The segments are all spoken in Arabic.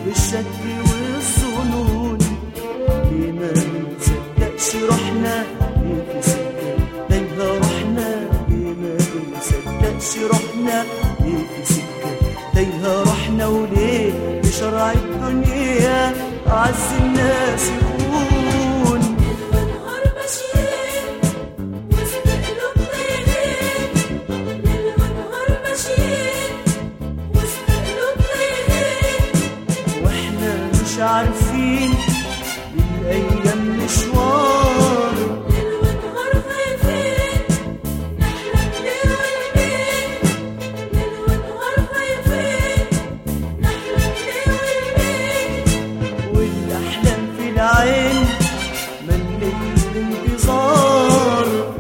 بالشك والظنون. ليه ما نصدقش روحنا ليه في سكة تايهة روحنا؟ ليه ما نصدقش روحنا ليه في سكة تايهة روحنا؟ وليه بشرع الدنيا أعز الناس يكون؟ للنهار ماشيين وسط قلوب طايرين، للنهار ماشيين وسط قلوب طايرين، واحنا مش عارفين للأيام مشوار. ليل ونهار خايفين نحلم ليه والبين، ليل ونهار خايفين نحلم ليه والبين، والأحلام في العين ملت الانتظار.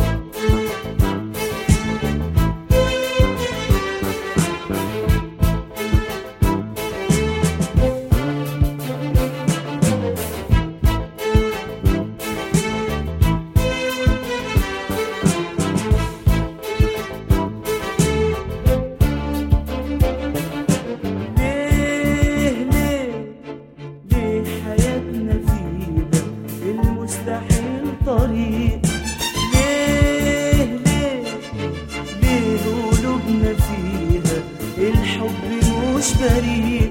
ليه حياتنا فيها المستحيل طريق؟ ليه قلوبنا فيها الحب مش بريء؟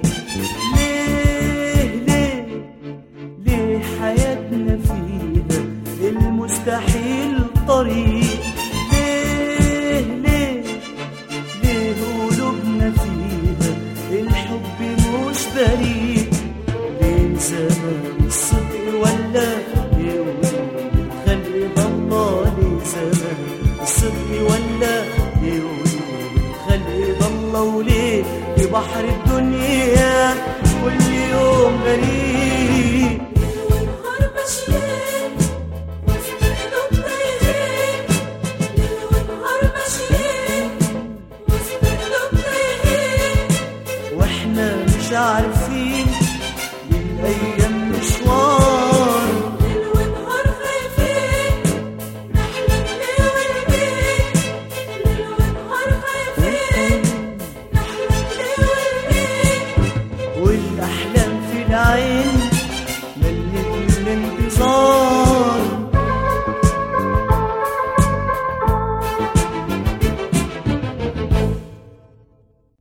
ليه حياتنا فيها المستحيل طريق؟ ليه قلوبنا فيها الحب مش بريء؟ ليه زمان الصدق ولا يقولوا الخلق ضل؟ ليه زمان الصدق ولا يقولوا الخلق ضل؟ وليه في بحر الدنيا كل يوم غريب؟ ليل ونهار ماشيين وسط قلوب طايرين، ليل ونهار ماشيين وسط قلوب طايرين، واحنا مش عارفين للأيام مشوار. ليل ونهار خايفين نحلم ليه والبين، ليل ونهار خايفين نحلم ليه والبين، والأحلام في العين